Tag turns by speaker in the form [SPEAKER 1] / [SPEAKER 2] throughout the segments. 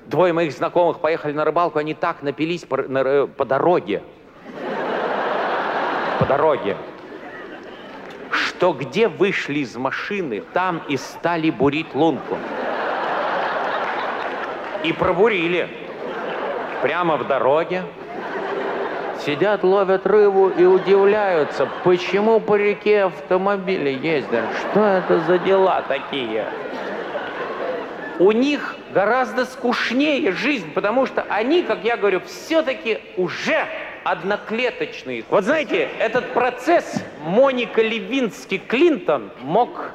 [SPEAKER 1] Двое моих знакомых поехали на рыбалку, они так напились по дороге. По дороге. Что где вышли из машины, там и стали бурить лунку. И пробурили. Прямо в дороге. Сидят, ловят рыбу и удивляются, почему по реке автомобили ездят. Что это за дела такие? У них гораздо скучнее жизнь, потому что они, как я говорю, все-таки уже одноклеточные. Вот знаете, этот процесс Моника Левински-Клинтон мог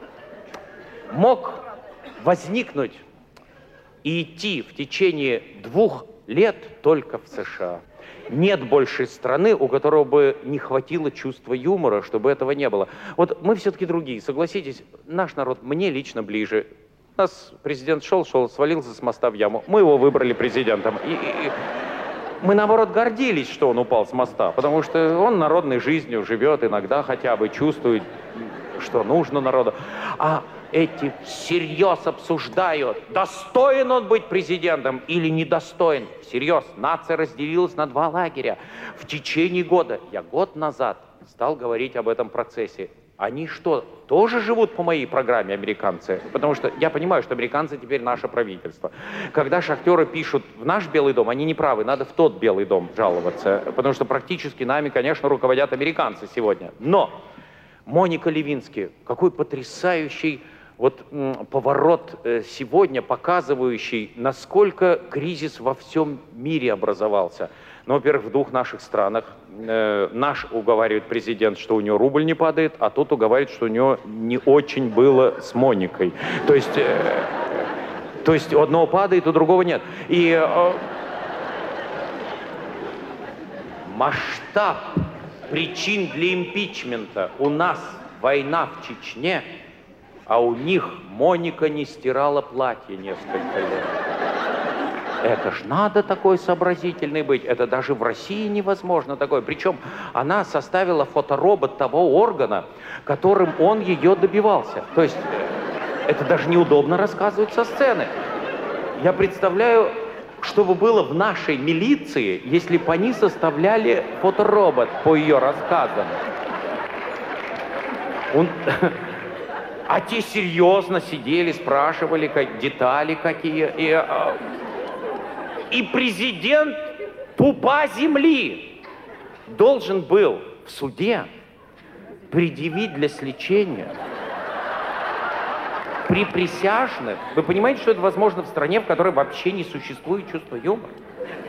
[SPEAKER 1] возникнуть и идти в течение 2 лет только в США. Нет большей страны, у которой бы не хватило чувства юмора, чтобы этого не было. Вот мы все-таки другие, согласитесь, наш народ мне лично ближе. У нас президент шел, свалился с моста в яму. Мы его выбрали президентом. И мы, наоборот, гордились, что он упал с моста, потому что он народной жизнью живет иногда хотя бы, чувствует, что нужно народу. А эти всерьез обсуждают, достоин он быть президентом или недостоин. Всерьез, нация разделилась на 2 лагеря. В течение года, я год назад стал говорить об этом процессе. Они что, тоже живут по моей программе, американцы? Потому что я понимаю, что американцы теперь наше правительство. Когда шахтеры пишут в наш Белый дом, они не правы, надо в тот Белый дом жаловаться. Потому что практически нами, конечно, руководят американцы сегодня. Но Моника Левински, какой потрясающий поворот сегодня, показывающий, насколько кризис во всем мире образовался. Ну, во-первых, в 2 наших странах. Наш уговаривает президент, что у него рубль не падает, а тот уговаривает, что у него не очень было с Моникой. То есть у одного падает, у другого нет. И масштаб причин для импичмента. У нас война в Чечне, а у них Моника не стирала платье несколько лет. Это ж надо такой сообразительный быть. Это даже в России невозможно такое. Причем она составила фоторобот того органа, которым он ее добивался. То есть это даже неудобно рассказывать со сцены. Я представляю, что бы было в нашей милиции, если бы они составляли фоторобот по ее рассказам. А те серьезно сидели, спрашивали, как детали какие. И президент пупа земли должен был в суде предъявить для сличения при присяжных. Вы понимаете, что это возможно в стране, в которой вообще не существует чувства юмора?